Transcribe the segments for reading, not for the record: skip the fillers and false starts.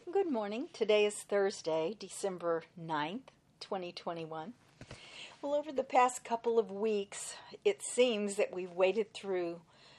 Good morning. Today is Thursday, December 9th, 2021. Well, over the past couple of weeks, it seems that we've waded through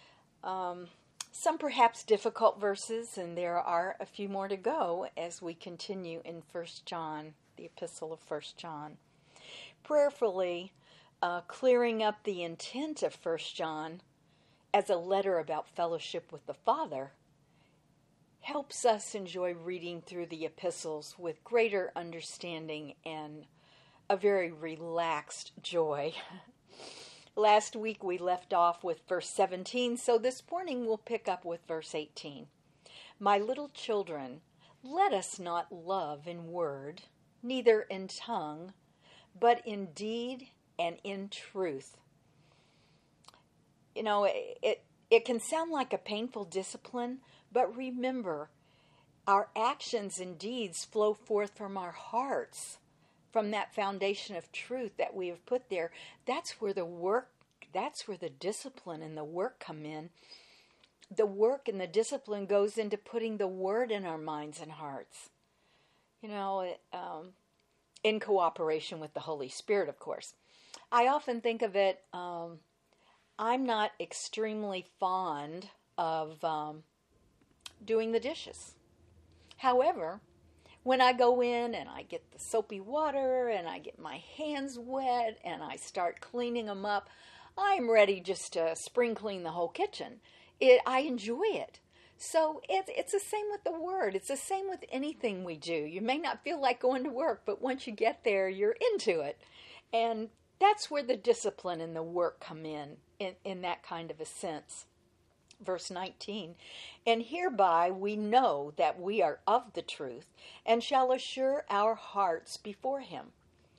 some perhaps difficult verses, and there are a few more to go as we continue in 1 John, the epistle of 1 John. Prayerfully clearing up the intent of 1 John as a letter about fellowship with the Father helps us enjoy reading through the epistles with greater understanding and a very relaxed joy. Last week we left off with verse 17, so this morning we'll pick up with verse 18. My little children, let us not love in word, neither in tongue, but in deed and in truth. You know, it can sound like a painful discipline, but remember, our actions and deeds flow forth from our hearts, from that foundation of truth that we have put there. That's where the discipline and the work come in. The work and the discipline goes into putting the word in our minds and hearts. You know, in cooperation with the Holy Spirit, of course. I often think of it, I'm not extremely fond of doing the dishes. However, when I go in and I get the soapy water and I get my hands wet and I start cleaning them up, I'm ready just to spring clean the whole kitchen. I enjoy it. So it's the same with the word. It's the same with anything we do. You may not feel like going to work, but once you get there, you're into it. And that's where the discipline and the work come in that kind of a sense. Verse 19, and hereby we know that we are of the truth and shall assure our hearts before him.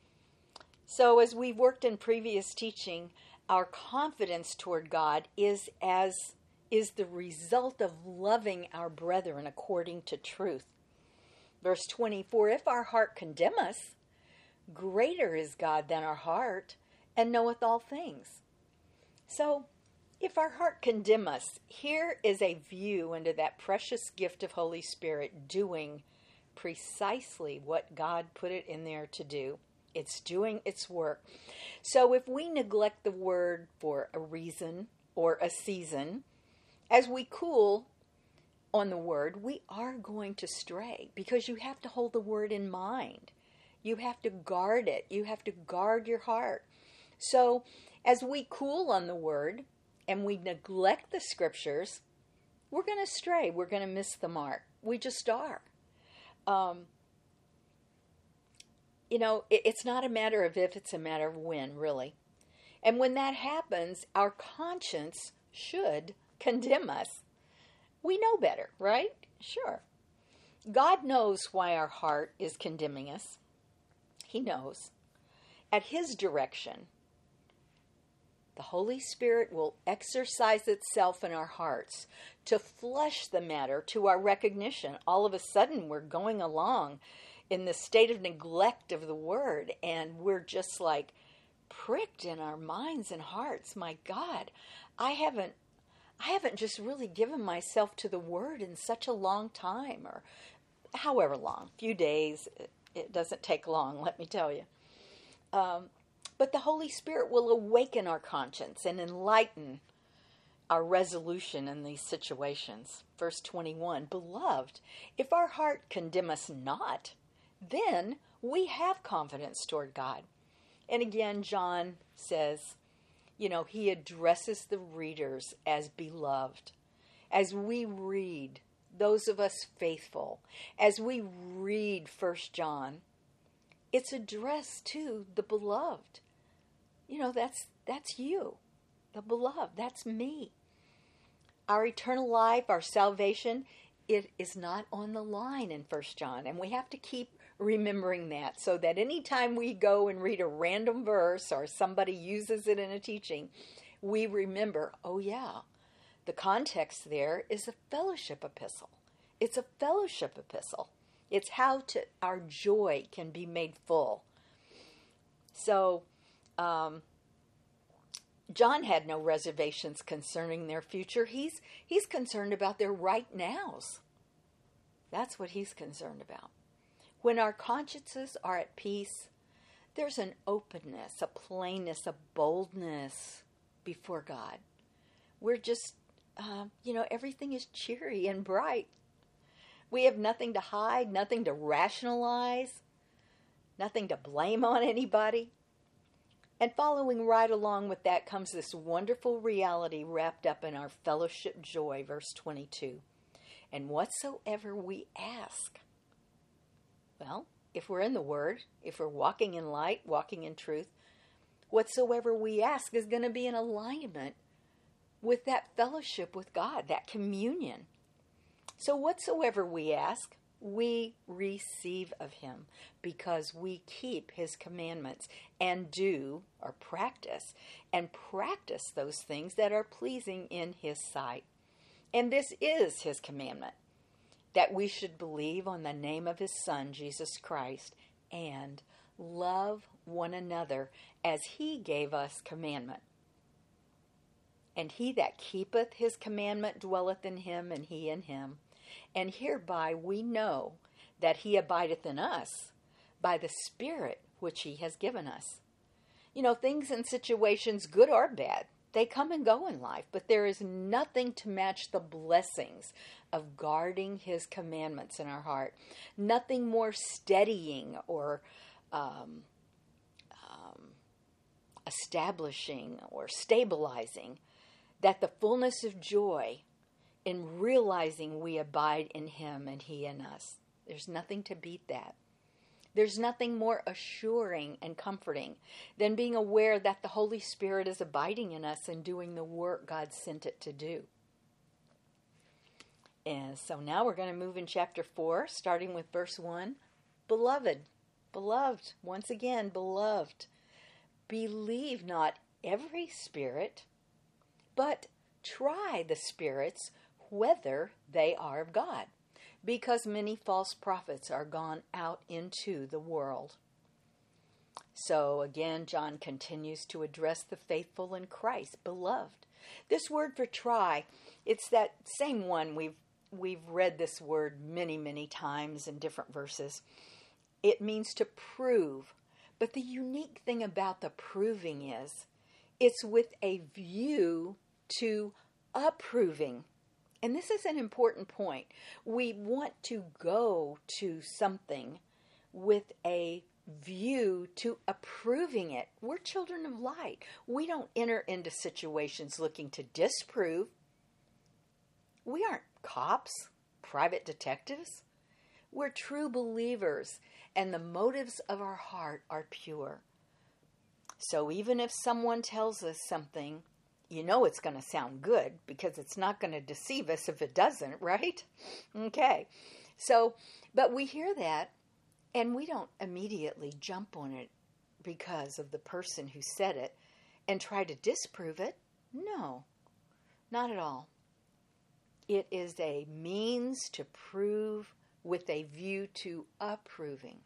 So as we've worked in previous teaching, our confidence toward God is the result of loving our brethren according to truth. Verse 24, if our heart condemn us, greater is God than our heart, and knoweth all things. So, if our heart condemn us, here is a view into that precious gift of Holy Spirit doing precisely what God put it in there to do. It's doing its work. So if we neglect the word for a reason or a season, as we cool on the word, we are going to stray because you have to hold the word in mind. You have to guard it. You have to guard your heart. So as we cool on the word, and we neglect the scriptures, we're going to stray. We're going to miss the mark. We just are. It's not a matter of if, it's a matter of when, really. And when that happens, our conscience should condemn us. We know better, right? Sure. God knows why our heart is condemning us. He knows. At his direction, the Holy Spirit will exercise itself in our hearts to flush the matter to our recognition. All of a sudden, we're going along in the state of neglect of the Word, and we're just like pricked in our minds and hearts. My God, I haven't just really given myself to the Word in such a long time, or however long, few days. It doesn't take long, let me tell you. But the Holy Spirit will awaken our conscience and enlighten our resolution in these situations. Verse 21, Beloved, if our heart condemn us not, then we have confidence toward God. And again, John says, he addresses the readers as beloved. As we read, those of us faithful, as we read 1 John, it's addressed to the beloved. That's you, the beloved. That's me. Our eternal life, our salvation, it is not on the line in 1 John. And we have to keep remembering that so that anytime we go and read a random verse or somebody uses it in a teaching, we remember, oh yeah, the context there is a fellowship epistle. It's a fellowship epistle. It's how our joy can be made full. So, John had no reservations concerning their future. He's concerned about their right nows. That's what he's concerned about. When our consciences are at peace, there's an openness, a plainness, a boldness before God. We're just, everything is cheery and bright. We have nothing to hide, nothing to rationalize, nothing to blame on anybody. And following right along with that comes this wonderful reality wrapped up in our fellowship joy, verse 22. And whatsoever we ask. Well, if we're in the Word, if we're walking in light, walking in truth, whatsoever we ask is going to be in alignment with that fellowship with God, that communion. So whatsoever we ask, we receive of him because we keep his commandments and do or practice those things that are pleasing in his sight. And this is his commandment, that we should believe on the name of his Son, Jesus Christ, and love one another as he gave us commandment. And he that keepeth his commandment dwelleth in him, and he in him. And hereby we know that he abideth in us by the Spirit which he has given us. Things and situations, good or bad, they come and go in life, but there is nothing to match the blessings of guarding his commandments in our heart. Nothing more steadying or establishing or stabilizing that the fullness of joy in realizing we abide in him and he in us. There's nothing to beat that. There's nothing more assuring and comforting than being aware that the Holy Spirit is abiding in us and doing the work God sent it to do. And so now we're going to move in chapter 4, starting with verse 1. Beloved, once again, beloved, believe not every spirit, but try the spirits whether they are of God, because many false prophets are gone out into the world. So again, John continues to address the faithful in Christ, beloved. This word for try, it's that same one we've read this word many, many times in different verses. It means to prove. But the unique thing about the proving is it's with a view to approving. And this is an important point. We want to go to something with a view to approving it. We're children of light. We don't enter into situations looking to disprove. We aren't cops, private detectives. We're true believers, and the motives of our heart are pure. So even if someone tells us something, it's going to sound good because it's not going to deceive us if it doesn't, right? Okay. So, but we hear that and we don't immediately jump on it because of the person who said it and try to disprove it. No, not at all. It is a means to prove with a view to approving.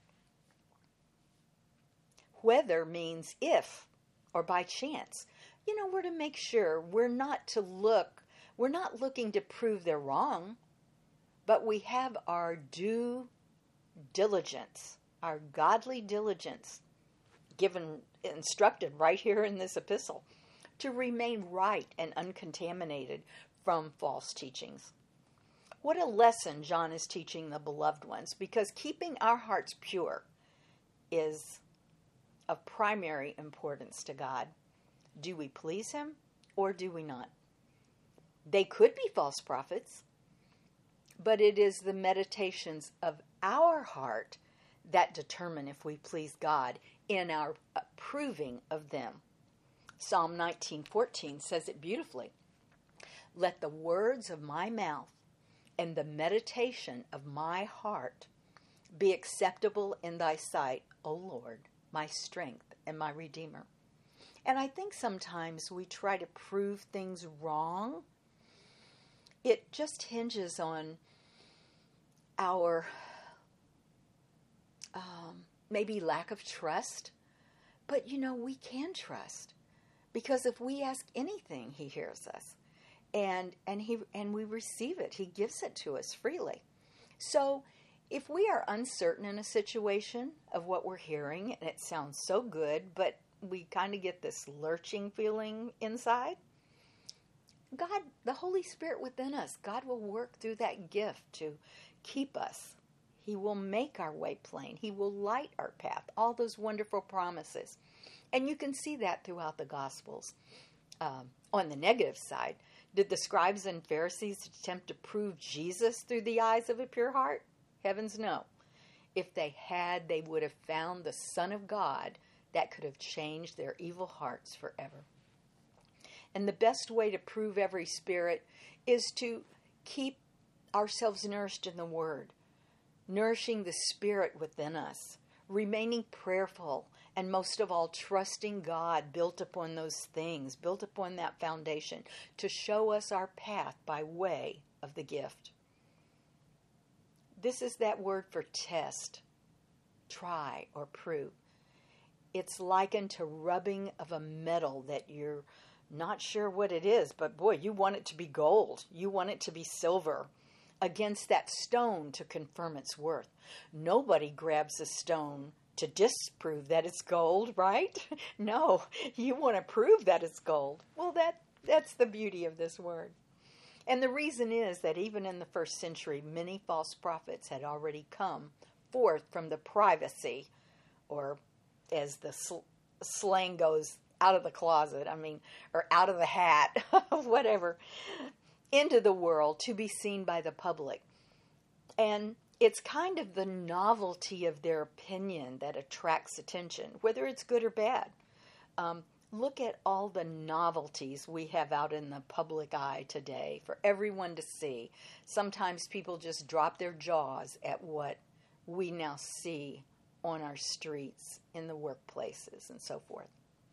Whether means if or by chance. We're to make sure we're not looking to prove they're wrong, but we have our due diligence, our godly diligence, instructed right here in this epistle, to remain right and uncontaminated from false teachings. What a lesson John is teaching the beloved ones, because keeping our hearts pure is of primary importance to God. Do we please him or do we not? They could be false prophets, but it is the meditations of our heart that determine if we please God in our approving of them. Psalm 19:14 says it beautifully. Let the words of my mouth and the meditation of my heart be acceptable in thy sight, O Lord, my strength and my Redeemer. And I think sometimes we try to prove things wrong. It just hinges on our maybe lack of trust. But we can trust, because if we ask anything, he hears us, and we receive it. He gives it to us freely. So, if we are uncertain in a situation of what we're hearing and it sounds so good, but we kind of get this lurching feeling inside, God, the Holy Spirit within us, God will work through that gift to keep us. He will make our way plain. He will light our path. All those wonderful promises. And you can see that throughout the Gospels. On the negative side, did the scribes and Pharisees attempt to prove Jesus through the eyes of a pure heart? Heavens no. If they had, they would have found the Son of God that could have changed their evil hearts forever. And the best way to prove every spirit is to keep ourselves nourished in the Word, nourishing the Spirit within us, remaining prayerful, and most of all, trusting God, built upon those things, built upon that foundation, to show us our path by way of the gift. This is that word for test, try, or prove. It's likened to rubbing of a metal that you're not sure what it is, but boy, you want it to be gold. You want it to be silver against that stone to confirm its worth. Nobody grabs a stone to disprove that it's gold, right? No, you want to prove that it's gold. Well, that's the beauty of this word. And the reason is that even in the first century, many false prophets had already come forth from the privacy, or as the slang goes, out of the closet, or out of the hat, whatever, into the world to be seen by the public. And it's kind of the novelty of their opinion that attracts attention, whether it's good or bad. Look at all the novelties we have out in the public eye today for everyone to see. Sometimes people just drop their jaws at what we now see on our streets, in the workplaces, and so forth.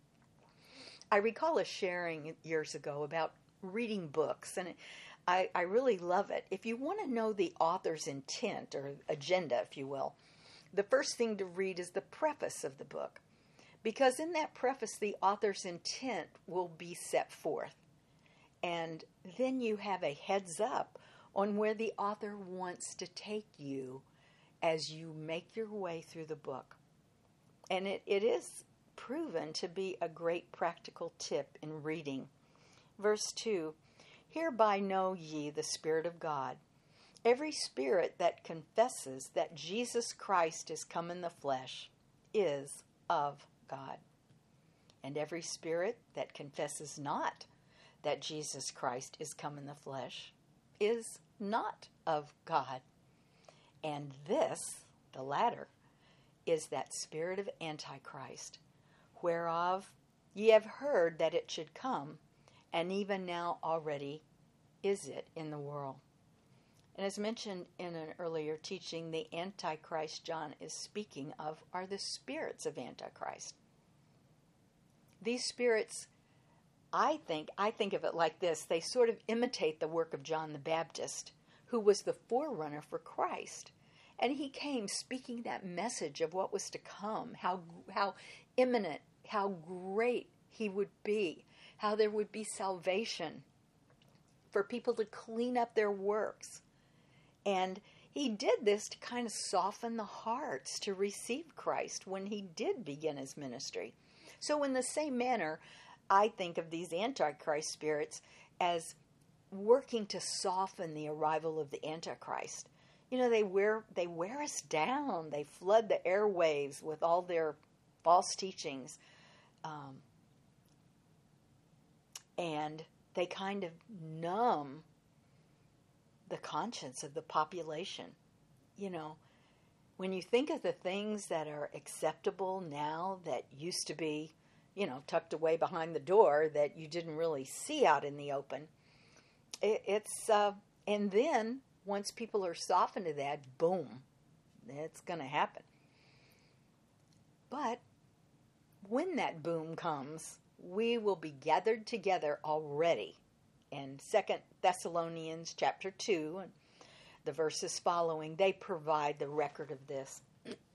I recall a sharing years ago about reading books, and I really love it. If you want to know the author's intent, or agenda, if you will, the first thing to read is the preface of the book. Because in that preface, the author's intent will be set forth. And then you have a heads up on where the author wants to take you as you make your way through the book. And it is proven to be a great practical tip in reading. Verse 2, "Hereby know ye the Spirit of God. Every spirit that confesses that Jesus Christ is come in the flesh is of God. And every spirit that confesses not that Jesus Christ is come in the flesh is not of God. And this, the latter, is that spirit of Antichrist, whereof ye have heard that it should come, and even now already is it in the world." And as mentioned in an earlier teaching, the Antichrist John is speaking of are the spirits of Antichrist. These spirits, I think of it like this: they sort of imitate the work of John the Baptist, who was the forerunner for Christ. And he came speaking that message of what was to come, how imminent, how great he would be, how there would be salvation for people to clean up their works. And he did this to kind of soften the hearts to receive Christ when he did begin his ministry. So in the same manner, I think of these Antichrist spirits as working to soften the arrival of the Antichrist. You know, they wear us down. They flood the airwaves with all their false teachings. And they kind of numb the conscience of the population. You know, when you think of the things that are acceptable now that used to be, tucked away behind the door that you didn't really see out in the open, and then once people are softened to that, boom, it's going to happen. But when that boom comes, we will be gathered together already. In 2 Thessalonians chapter 2, and the verses following, they provide the record of this.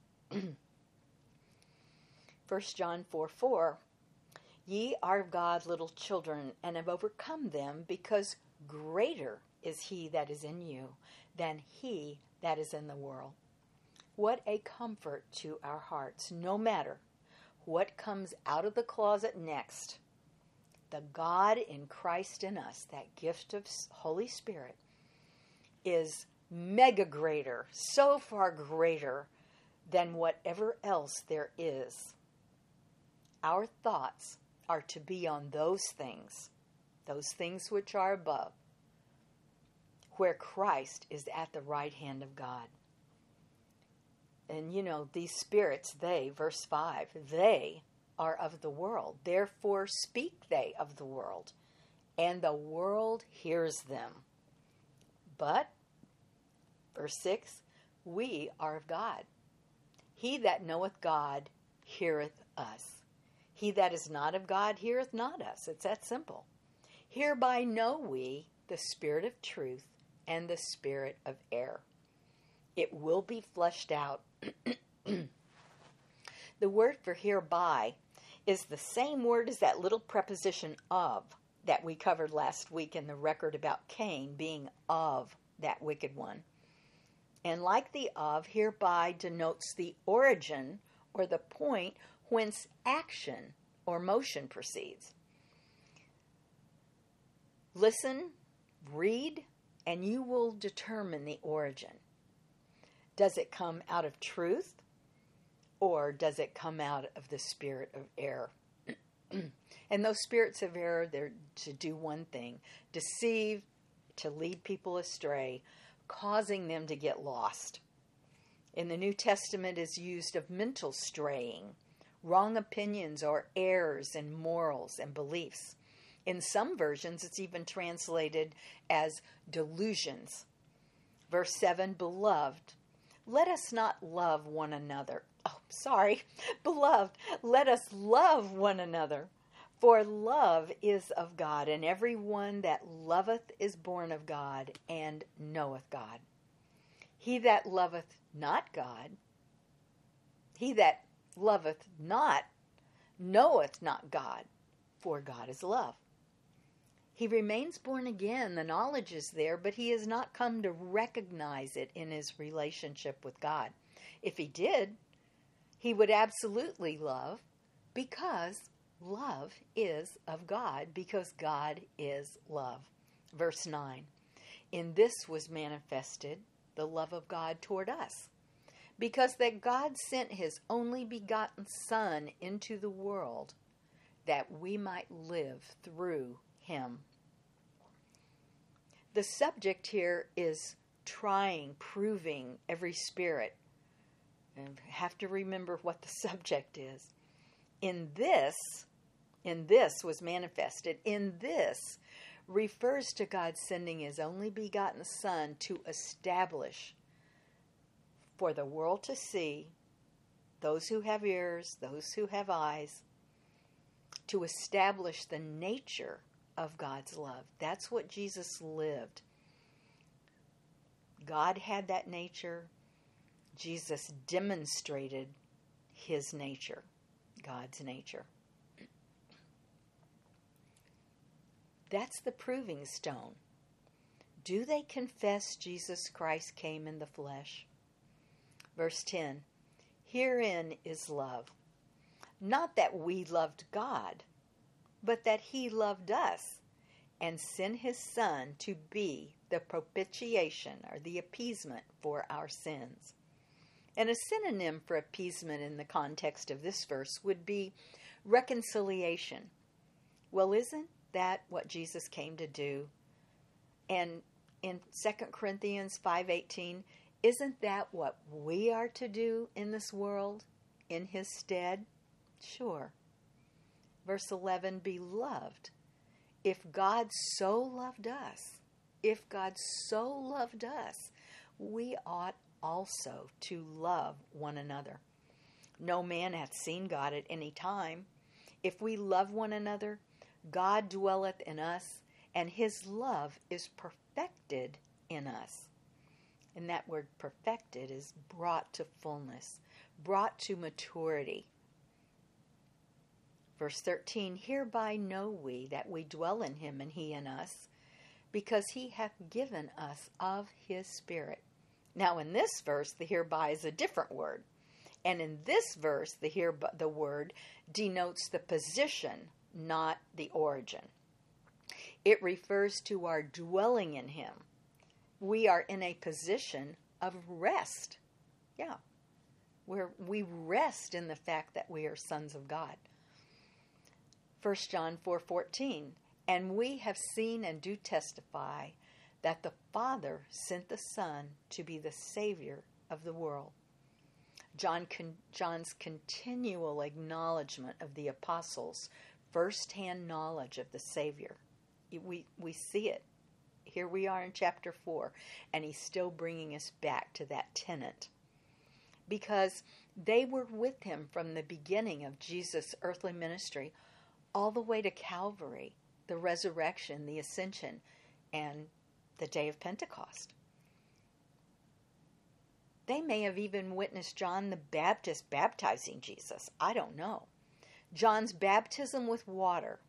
1 John 4:4, "Ye are of God, little children, and have overcome them, because greater is he that is in you than he that is in the world. What a comfort to our hearts, no matter what comes out of the closet next. The God in Christ in us, that gift of Holy Spirit, is mega greater, so far greater than whatever else there is. Our thoughts are to be on those things which are above, where Christ is at the right hand of God. And these spirits, verse 5, they are of the world. Therefore speak they of the world, and the world hears them. But, verse 6, we are of God. He that knoweth God heareth us. He that is not of God heareth not us. It's that simple. Hereby know we the spirit of truth and the spirit of error. It will be fleshed out. The word for hereby is the same word as that little preposition of that we covered last week in the record about Cain being of that wicked one. And like the of, hereby denotes the origin or the point whence action or motion proceeds. Listen, read, and you will determine the origin. Does it come out of truth, or does it come out of the spirit of error? And those spirits of error, they're to do one thing: deceive, to lead people astray, causing them to get lost. In the New Testament is used of mental straying, wrong opinions or errors in morals and beliefs. In some versions, it's even translated as delusions. Verse 7, beloved, let us not love one another. Beloved, let us love one another. For love is of God, and every one that loveth is born of God, and knoweth God. He that loveth not God, he that loveth not, knoweth not God, for God is love. He remains born again, the knowledge is there, but he has not come to recognize it in his relationship with God. If he did, he would absolutely love, because love is of God, because God is love. Verse 9, in this was manifested the love of God toward us, because that God sent his only begotten Son into the world, that we might live through him. The subject here is proving every spirit. And have to remember what the subject is. In this was manifested. In this refers to God sending his only begotten Son to establish for the world to see, those who have ears, those who have eyes, to establish the nature of God's love. That's what Jesus lived. God had that nature. Jesus demonstrated his nature, God's nature. That's the proving stone. Do they confess Jesus Christ came in the flesh? Verse 10, herein is love. Not that we loved God, but that he loved us and sent his Son to be the propitiation or the appeasement for our sins. And a synonym for appeasement in the context of this verse would be reconciliation. Well, isn't that what Jesus came to do? And in 2 Corinthians 5:18, isn't that what we are to do in this world in his stead? Sure. Verse 11, beloved, if God so loved us, we ought also to love one another. No man hath seen God at any time. If we love one another, God dwelleth in us, and his love is perfected in us. And that word perfected is brought to fullness, brought to maturity. Verse 13, hereby know we that we dwell in him and he in us, because he hath given us of his Spirit. Now in this verse, the hereby is a different word. And in this verse, the word denotes the position, not the origin. It refers to our dwelling in him. We are in a position of rest. Yeah. We rest in the fact that we are sons of God. 1 John 4:14, and we have seen and do testify that the Father sent the Son to be the Savior of the world. John's continual acknowledgement of the apostles' first-hand knowledge of the Savior. We see it. Here we are in chapter 4, and he's still bringing us back to that tenet. Because they were with him from the beginning of Jesus' earthly ministry all the way to Calvary, the resurrection, the ascension, and the day of Pentecost. They may have even witnessed John the Baptist baptizing Jesus. I don't know. John's baptism with water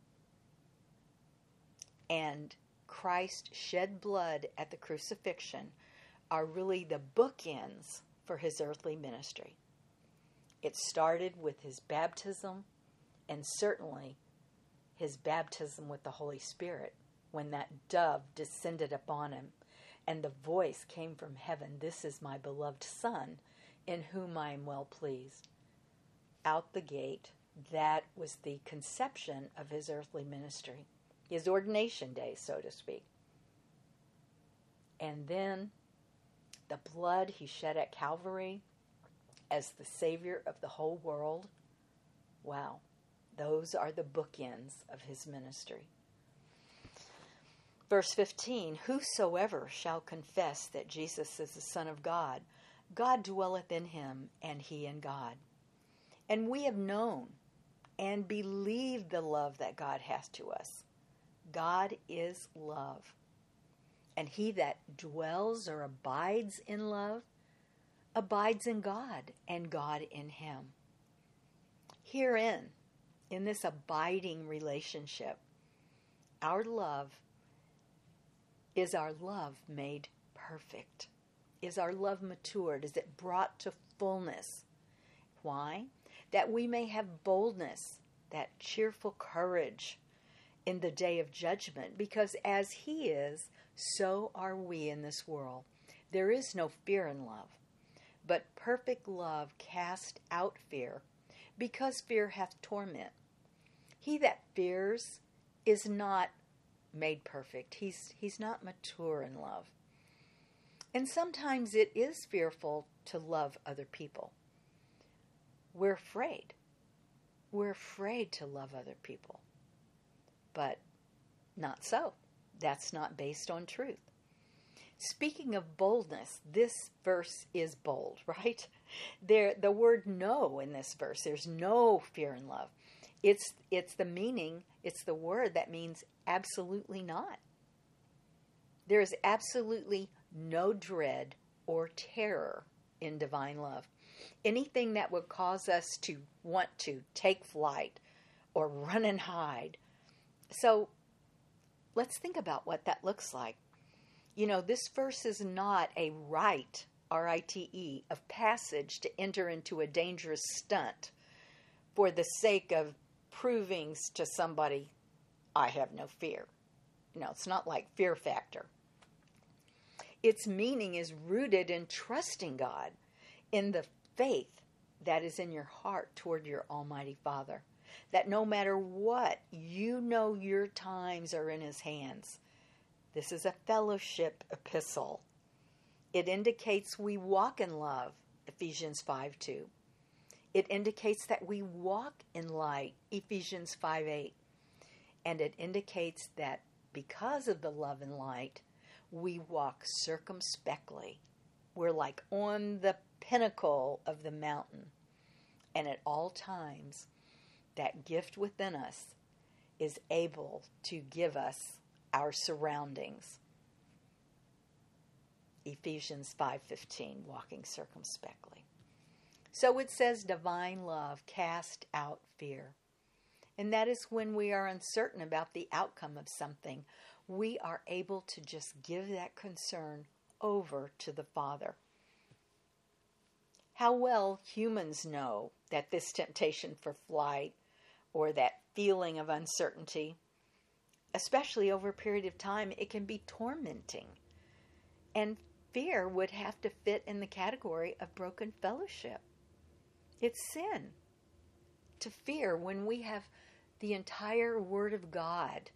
and Christ shed blood at the crucifixion are really the bookends for his earthly ministry. It started with his baptism, and certainly his baptism with the Holy Spirit, when that dove descended upon him and the voice came from heaven, "This is my beloved Son, in whom I am well pleased." Out the gate, that was the conception of his earthly ministry, his ordination day, so to speak. And then the blood he shed at Calvary as the Savior of the whole world. Wow, those are the bookends of his ministry. Verse 15, whosoever shall confess that Jesus is the Son of God, God dwelleth in him, and he in God. And we have known and believed the love that God hath to us. God is love. And he that dwells or abides in love, abides in God, and God in him. Herein, in this abiding relationship, is our love made perfect? Is our love matured? Is it brought to fullness? Why? That we may have boldness, that cheerful courage in the day of judgment, because as he is, so are we in this world. There is no fear in love, but perfect love cast out fear, because fear hath torment. He that fears is not made perfect. He's not mature in love. And sometimes it is fearful to love other people. We're afraid. We're afraid to love other people. But not so. That's not based on truth. Speaking of boldness, this verse is bold, right? The word no in this verse, there's no fear in love. It's the meaning, it's the word that means absolutely not. There is absolutely no dread or terror in divine love. Anything that would cause us to want to take flight or run and hide. So let's think about what that looks like. You know, this verse is not a rite, R-I-T-E, of passage to enter into a dangerous stunt for the sake of proving to somebody, I have no fear. No, it's not like Fear Factor. Its meaning is rooted in trusting God, in the faith that is in your heart toward your Almighty Father. That no matter what, you know your times are in his hands. This is a fellowship epistle. It indicates we walk in love, Ephesians 5:2. It indicates that we walk in light, Ephesians 5:8. And it indicates that because of the love and light, we walk circumspectly. We're like on the pinnacle of the mountain. And at all times, that gift within us is able to give us our surroundings. Ephesians 5:15, walking circumspectly. So it says divine love cast out fear. And that is when we are uncertain about the outcome of something, we are able to just give that concern over to the Father. How well humans know that this temptation for flight or that feeling of uncertainty, especially over a period of time, it can be tormenting. And fear would have to fit in the category of broken fellowship. It's sin to fear when we have the entire Word of God.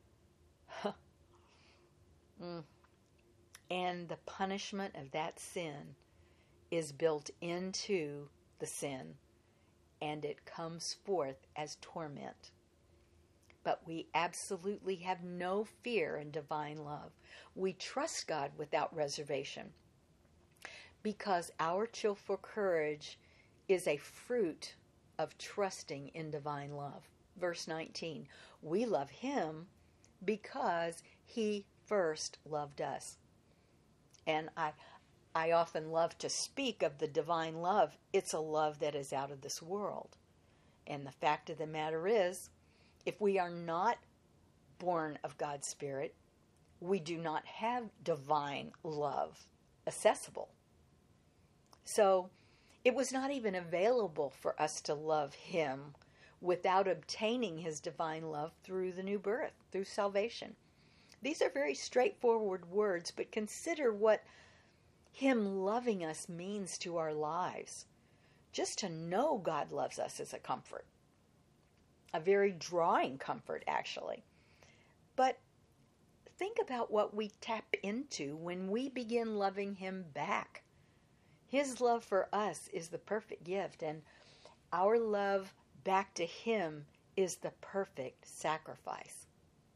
And the punishment of that sin is built into the sin, and it comes forth as torment. But we absolutely have no fear in divine love. We trust God without reservation because our cheerful courage is a fruit of trusting in divine love. Verse 19, we love Him because He first loved us. And I often love to speak of the divine love. It's a love that is out of this world. And the fact of the matter is, if we are not born of God's Spirit, we do not have divine love accessible. So it was not even available for us to love Him without obtaining His divine love through the new birth, through salvation. These are very straightforward words, but consider what Him loving us means to our lives. Just to know God loves us is a comfort. A very drawing comfort, actually. But think about what we tap into when we begin loving Him back. His love for us is the perfect gift, and our love back to Him is the perfect sacrifice.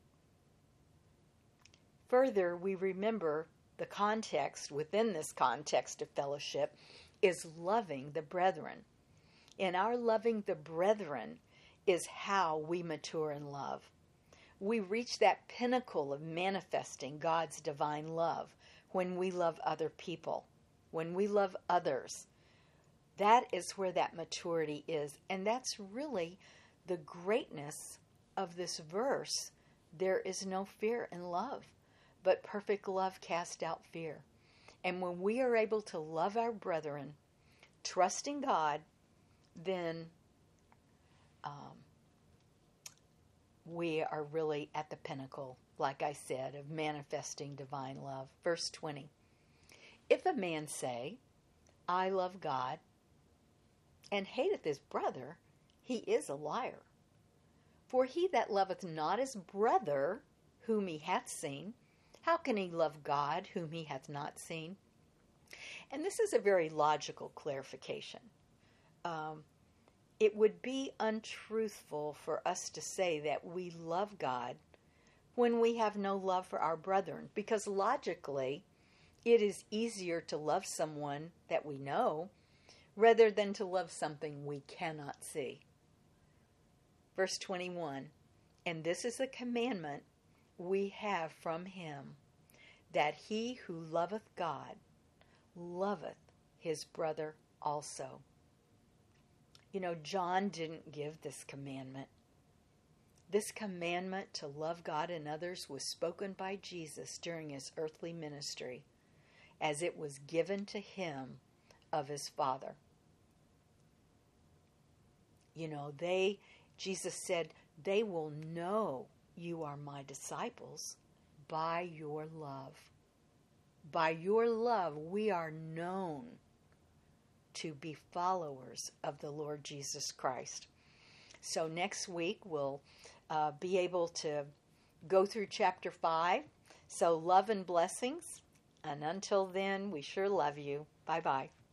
Further, we remember the context within this context of fellowship is loving the brethren. And our loving the brethren is how we mature in love. We reach that pinnacle of manifesting God's divine love when we love other people, when we love others. That is where that maturity is. And that's really the greatness of this verse. There is no fear in love, but perfect love casts out fear. And when we are able to love our brethren, trusting God, then we are really at the pinnacle, like I said, of manifesting divine love. Verse 20. If a man say, I love God, and hateth his brother, he is a liar. For he that loveth not his brother, whom he hath seen, how can he love God, whom he hath not seen? And this is a very logical clarification. It would be untruthful for us to say that we love God when we have no love for our brethren, because logically, it is easier to love someone that we know rather than to love something we cannot see. Verse 21, and this is a commandment we have from Him, that he who loveth God loveth his brother also. You know, John didn't give this commandment. This commandment to love God and others was spoken by Jesus during His earthly ministry, as it was given to Him of His Father. You know, Jesus said, they will know you are my disciples by your love. By your love, we are known to be followers of the Lord Jesus Christ. So next week we'll be able to go through chapter 5. So love and blessings. And until then, we sure love you. Bye-bye.